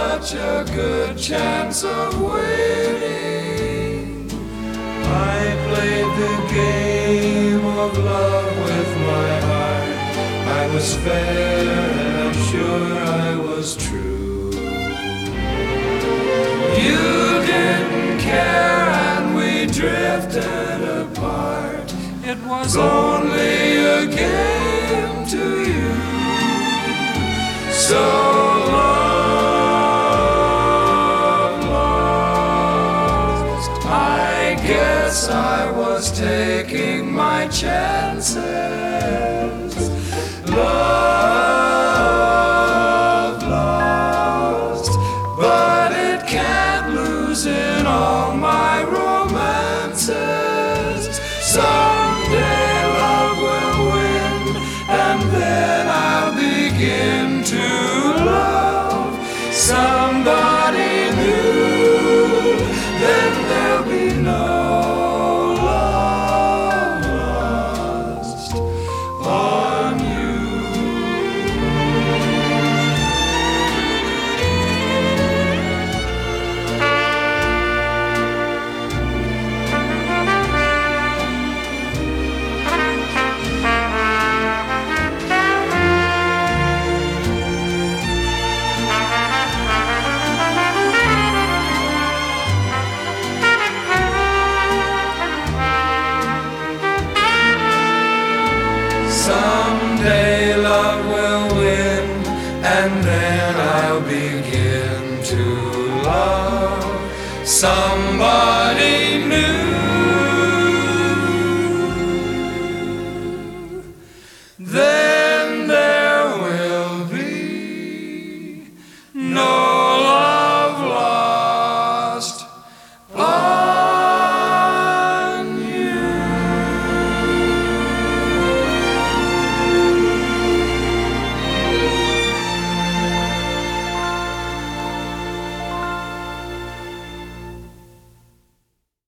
such a good chance of winning. I played the game of love with my heart. I was fair and sure I was true. You didn't care and we drifted apart. It was only a game to you. So love lost. I guess I was taking my chances. Love lost, but it can't lose in all my romances. Someday love will win, and then I'll begin to love somebody new. Then there'll be no love lost on you. Someday love will win, and then I'll begin to love somebody new.